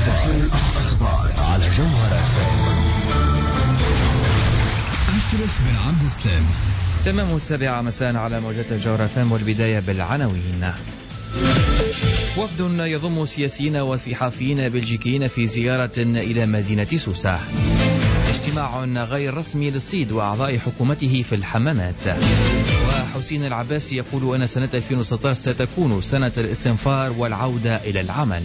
الأخبار على جوهرة أشرف بن عبد السلام. تمام 7 مساء على موجة الجوهرة فام، والبداية بالعناوين. وفد يضم سياسيين وصحفيين بلجيكيين في زيارة إلى مدينة سوسة. اجتماع غير رسمي للصيد وأعضاء حكومته في الحمامات. وحسين العباسي يقول أن سنة 2016 ستكون سنة الاستنفار والعودة إلى العمل.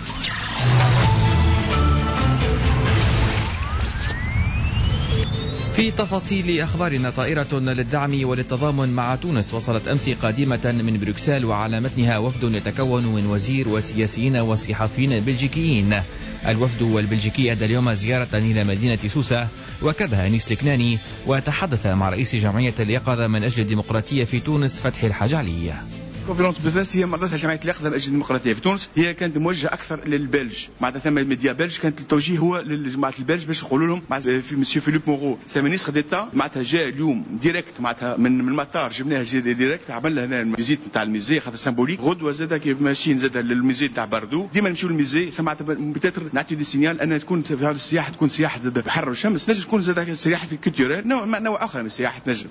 في تفاصيل أخبارنا، طائرة للدعم وللتضامن مع تونس وصلت أمس قادمة من بروكسل، وعلى متنها وفد يتكون من وزير وسياسيين وصحفيين بلجيكيين. الوفد البلجيكي أدى اليوم زيارة إلى مدينة سوسة وكبها أنيس الكناني، وتحدث مع رئيس جمعية اليقظة من أجل الديمقراطية في تونس فتحي الحجالي. كونفرنس بلفاس هي مرتها جمعيه اليقظه من اجل الديمقراطيه في تونس، هي كانت موجهه اكثر للبلج، معناتها ثم ميديا بلج، كانت التوجيه هو لجماعه البلج باش يقولوا لهم في مسيو فيليب مورو سي مينيستر ديتا، معناتها جاء اليوم ديريكت، معناتها من المطار جبناه ديريكت، عملنا هنا الفيزيت نتاع الميزي خاطر سامبوليك. غدوه زاد كيف ماشيين زاد للميزي تاع باردو، ديما نمشيو للميزي، سمعت بتاتر نعطيو دي سينيال ان تكون في هذه السياحه تكون سياحه بحر والشمس، لازم تكون زاد سياحه في كولتورال، نوع اخر من السياحه تنجم.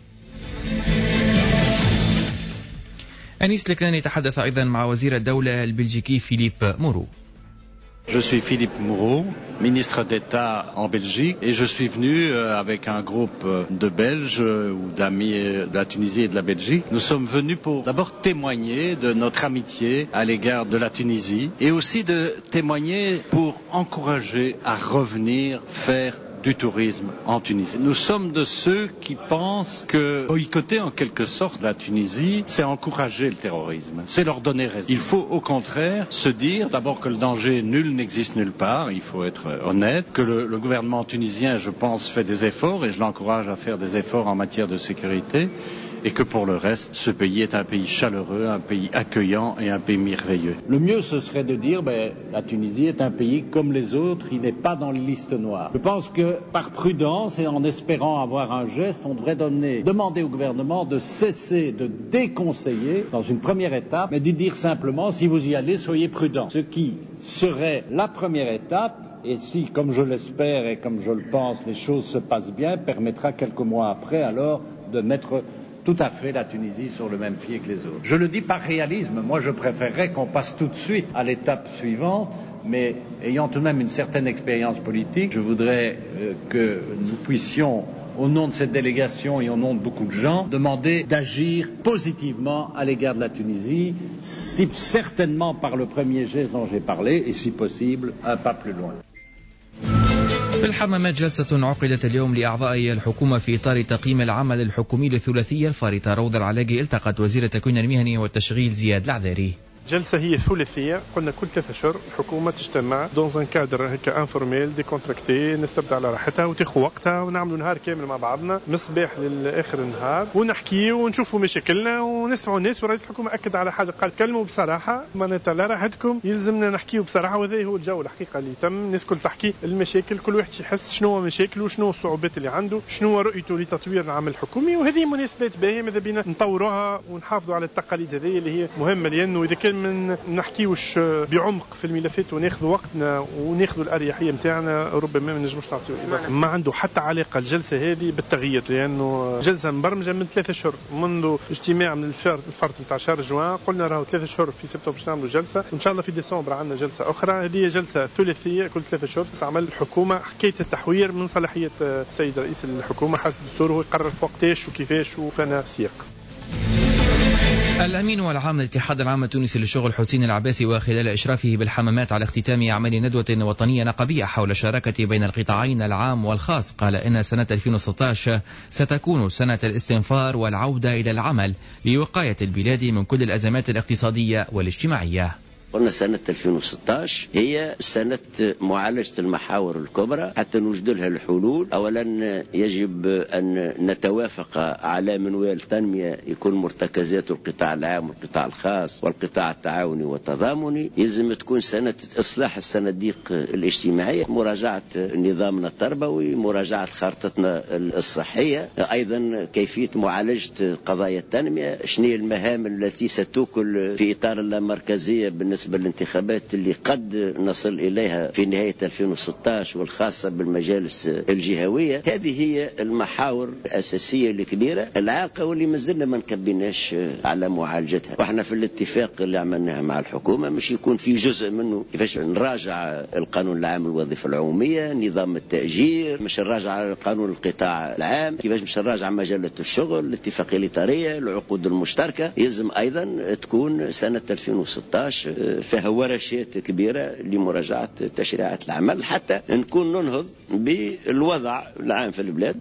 أنيس الكناني تحدث أيضا مع وزير الدولة البلجيكي فيليب مورو. Je suis Philippe Moreau, ministre d'État en Belgique, et je suis venu avec un groupe de Belges ou d'amis de la Tunisie et de la Belgique. Nous sommes venus pour d'abord témoigner de notre amitié à l'égard de la Tunisie et aussi de témoigner pour encourager à revenir faire du tourisme en Tunisie. Nous sommes de ceux qui pensent que boycotter en quelque sorte la Tunisie, c'est encourager le terrorisme, c'est leur donner raison. Il faut au contraire se dire d'abord que le danger nul n'existe nulle part, il faut être honnête, que le gouvernement tunisien, je pense, fait des efforts et je l'encourage à faire des efforts en matière de sécurité, et que pour le reste, ce pays est un pays chaleureux, un pays accueillant et un pays merveilleux. Le mieux, ce serait de dire, la Tunisie est un pays comme les autres, il n'est pas dans les listes noires. Je pense que, par prudence et en espérant avoir un geste, on devrait demander au gouvernement de cesser de déconseiller dans une première étape, mais de dire simplement, si vous y allez, soyez prudents. Ce qui serait la première étape, et si, comme je l'espère et comme je le pense, les choses se passent bien, permettra quelques mois après, alors, de mettre tout à fait la Tunisie sur le même pied que les autres. Je le dis par réalisme, moi je préférerais qu'on passe tout de suite à l'étape suivante, mais ayant tout de même une certaine expérience politique, je voudrais que nous puissions, au nom de cette délégation et au nom de beaucoup de gens, demander d'agir positivement à l'égard de la Tunisie, si certainement par le premier geste dont j'ai parlé, et si possible, un pas plus loin. في الحمامات جلسة عقدت اليوم لأعضاء الحكومة في إطار تقييم العمل الحكومي الثلاثية الفارطة. روضة العلاقي التقت وزير التكوين المهني والتشغيل زياد العذاري. جلسة هي ثلاثية، قلنا كل 3 أشهر الحكومة تجتمع دون ان كادر هكا انفورميل ديكونتراكتي، نستبدأ على راحتها وتاخذ وقتها ونعملوا نهار كامل مع بعضنا من الصباح للآخر النهار ونحكي ونشوفوا مشاكلنا ونسمعوا الناس. ورئيس الحكومة أكد على حاجة، قال كلموا بصراحة، معناتها لا راحتكم يلزمنا نحكيوا بصراحة، وهذا هو الجو الحقيقة اللي تم. الناس كل تحكي المشاكل، كل واحد يحس شنو هو مشاكله وشنو الصعوبات اللي عنده، شنو هو رؤيته لتطوير العمل الحكومي، وهذه مناسبات باهية ماذا بينا نطوروها ونحافظوا على التقاليد هذه اللي هي مهمة، لأنه إذا كان من نحكيوش بعمق في الملفات وناخذوا وقتنا وناخذوا الأريحية متاعنا، ربما ما نجموش نعطيو إضافة. ما عنده حتى علاقة الجلسة هذه بالتغيير، لأنه جلسة مبرمجة من 3 أشهر منذ اجتماع من الفرد نتاع شهر جوان. قلنا راهو 3 أشهر في سبتمبر باش نعملوا جلسة، وإن شاء الله في ديسمبر عندنا جلسة أخرى. هذه جلسة ثلاثية كل 3 أشهر تعمل الحكومة. حكاية التحوير من صلاحية السيد رئيس الحكومة حسب الدستور، هو يقرر في وقتاش وكيفاش وفنا سياق. الأمين والعام للاتحاد العام التونسي للشغل حسين العباسي، وخلال إشرافه بالحمامات على اختتام أعمال ندوة وطنية نقبية حول الشراكة بين القطاعين العام والخاص، قال إن سنة 2016 ستكون سنة الاستنفار والعودة إلى العمل لوقاية البلاد من كل الأزمات الاقتصادية والاجتماعية. قلنا سنة 2016 هي سنة معالجة المحاور الكبرى حتى نوجد لها الحلول. أولا يجب أن نتوافق على منوال تنمية يكون مرتكزات القطاع العام والقطاع الخاص والقطاع التعاوني والتضامني. يلزم تكون سنة إصلاح الصناديق الاجتماعية، مراجعة نظامنا التربوي، مراجعة خارطتنا الصحية، أيضا كيفية معالجة قضايا التنمية، شنو المهام التي ستوكل في إطار اللامركزية بالنسبة بالنسبة للانتخابات اللي قد نصل إليها في نهاية 2016 والخاصة بالمجالس الجهوية، هذه هي المحاور الأساسية الكبيرة العاقة واللي مازلنا ما نكبناش على معالجتها. واحنا في الاتفاق اللي عملناه مع الحكومة مش يكون في جزء منه كيفاش نراجع القانون العام للوظيفة العمومية، نظام التأجير، مش نراجع قانون القطاع العام، كيفاش مش نراجع مجلة الشغل، الاتفاقية الإطارية، العقود المشتركة. يلزم أيضا تكون سنة 2016 فيها ورشات كبيرة لمراجعة تشريعات العمل حتى نكون ننهض بالوضع العام في البلاد.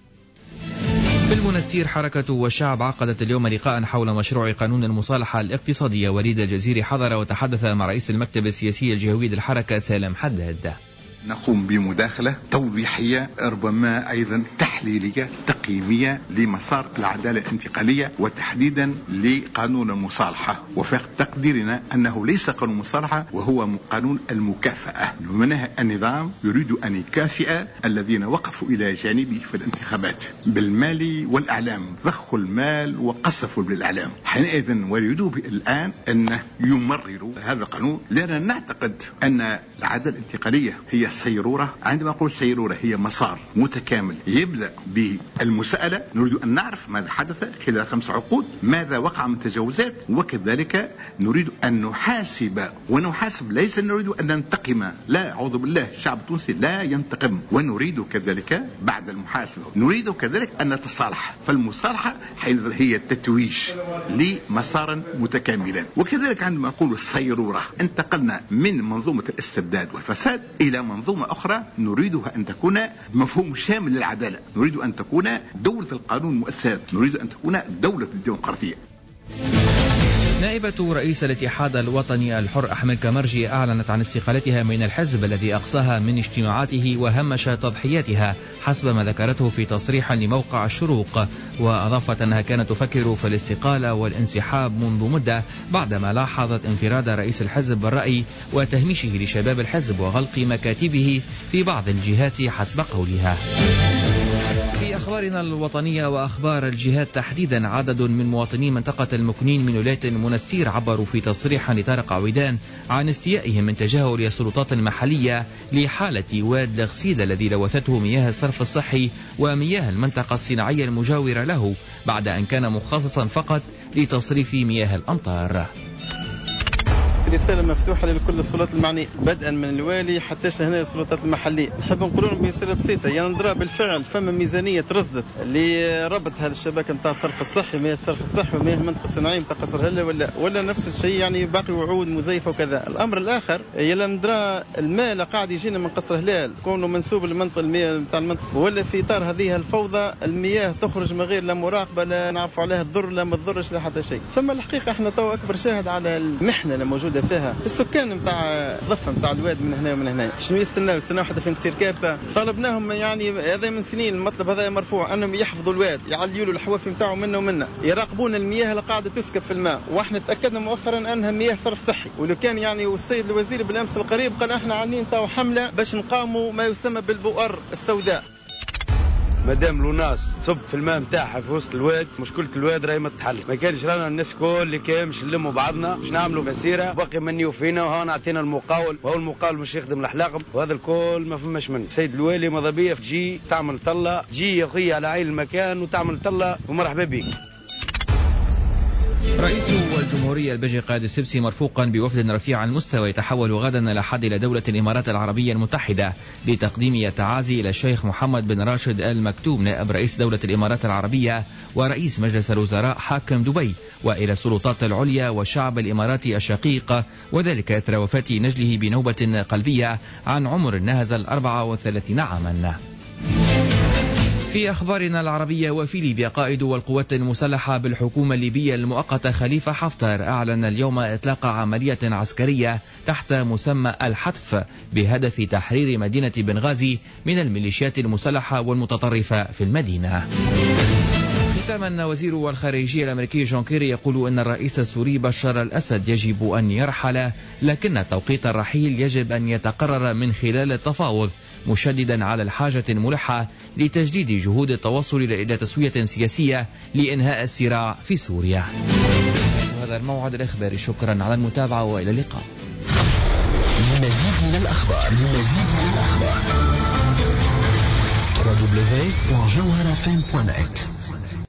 بالمنستير حركة والشعب عقدت اليوم لقاء حول مشروع قانون المصالحة الاقتصادية. وليد الجزيري حضر وتحدث مع رئيس المكتب السياسي الجهوي للحركة سالم حداد. نقوم بمداخلة توضيحية ربما أيضا تحليلية تقييمية لمسار العدالة الانتقالية وتحديدا لقانون المصالحة، وفي تقديرنا أنه ليس قانون المصالحة وهو قانون المكافأة. منها النظام يريد أن يكافئ الذين وقفوا إلى جانبه في الانتخابات بالمال والأعلام، ضخوا المال وقصفوا بالأعلام. حينئذ ويريدوا الآن أن يمرروا هذا القانون، لأننا نعتقد أن العدالة الانتقالية هي السيرورة. عندما أقول سيرورة هي مسار متكامل يبدأ بالمساءلة، نريد أن نعرف ماذا حدث خلال 5 عقود، ماذا وقع من تجاوزات، وكذلك نريد أن نحاسب ونحاسب. ليس نريد أن ننتقم، لا، أعوذ بالله، الشعب التونسي لا ينتقم. ونريد كذلك بعد المحاسبة نريد كذلك أن نتصالح. فالمصالحة هي التتويج لمسارا متكاملا. وكذلك عندما أقول السيرورة انتقلنا من منظومة الاستبداد والفساد إلى منظومة أخرى نريدها أن تكون مفهوم شامل للعدالة، نريد أن تكون دولة القانون المؤسسات، نريد أن تكون دولة الديمقراطية. نائبة رئيس الاتحاد الوطني الحر أحمد كمرجي أعلنت عن استقالتها من الحزب الذي أقصاها من اجتماعاته وهمش تضحياتها حسب ما ذكرته في تصريح لموقع الشروق. وأضافت أنها كانت تفكر في الاستقالة والانسحاب منذ مدة بعدما لاحظت انفراد رئيس الحزب بالرأي وتهميشه لشباب الحزب وغلق مكاتبه في بعض الجهات حسب قولها. في أخبارنا الوطنية وأخبار الجهات تحديدا، عدد من مواطني منطقة المكنين من ولاية المنستير عبروا في تصريح لطارق عويدان عن استيائهم من تجاهل السلطات المحلية لحالة واد غسيل الذي لوثته مياه الصرف الصحي ومياه المنطقة الصناعية المجاورة له بعد أن كان مخصصا فقط لتصريف مياه الأمطار. رسالة مفتوحة لكل السلطات المعنية بدءا من الوالي حتى هنا السلطات المحلية. نحب نقول لهم برسالة بسيطة، يعني نضرب بالفعل فما ميزانية رصدت لربط هذا الشبكة نتاع الصرف الصحي، مياه الصرف الصحي ومياه المنطقة الصناعية نتاع قصر هلة ولا نفس الشيء، يعني باقي وعود مزيفة وكذا. الأمر الآخر يلا ندرى الماء قاعد يجينا من قصر هلال كونه منسوب للمنطقة المياه نتاع المنطقة، ولا في إطار هذه الفوضى المياه تخرج من غير لا مراقبة لا نعرفوا عليها تضر لا ما تضرش لا حتى شيء. ثم الحقيقة احنا تو أكبر شاهد على المحنة اللي موجودة فيها السكان نتاع الضفه نتاع الواد من هنا ومن هنا. شنو يستناو حتى فين تصير كافه؟ طالبناهم يعني هذا من سنين، المطلب هذا مرفوع انهم يحفظوا الواد، يعليوا له الحوافي نتاعو منه ومنه، يراقبون المياه اللي قاعده تسكب في الماء. واحنا تاكدنا مؤخرا انها مياه صرف صحي، ولو كان يعني والسيد الوزير بالامس القريب قال احنا عاملين تاو حمله باش نقاوموا ما يسمى بالبؤر السوداء. مادام لوناس تصب في الماء نتاعها في وسط الواد، مشكله الواد راهي ما تتحل. ما كانش رانا الناس كل اللي كان مش نلموا بعضنا باش نعملوا مسيره باقي منيو فينا، وها نعطينا المقاول وهو المقاول مش يخدم الحلاقم، وهذا الكل ما فماش منه. السيد الوالي ماذا بيا تجي تعمل طله، تجي يا اخي على عين المكان وتعمل طله ومرحبا بك. رئيس الجمهورية البجي قائد السبسي مرفوقا بوفد رفيع المستوى يتحول غدا الأحد إلى دولة الإمارات العربية المتحدة لتقديم التعازي إلى الشيخ محمد بن راشد آل مكتوم نائب رئيس دولة الإمارات العربية ورئيس مجلس الوزراء حاكم دبي، وإلى السلطات العليا والشعب الإماراتي الشقيق، وذلك إثر وفاة نجله بنوبة قلبية عن عمر ناهز 34 عاما. في أخبارنا العربية، وفي ليبيا قائد والقوات المسلحة بالحكومة الليبية المؤقتة خليفة حفتر أعلن اليوم إطلاق عملية عسكرية تحت مسمى الحتف بهدف تحرير مدينة بنغازي من الميليشيات المسلحة والمتطرفة في المدينة. ختاما، وزير الخارجية الأمريكي جون كيري يقول أن الرئيس السوري بشار الأسد يجب أن يرحل، لكن توقيت الرحيل يجب أن يتقرر من خلال التفاوض، مشددا على الحاجة الملحة لتجديد جهود التوصل إلى تسوية سياسية لإنهاء الصراع في سوريا. هذا الموعد الإخباري. شكرا على المتابعة وإلى اللقاء. لمزيد من الأخبار www.jawharafm.net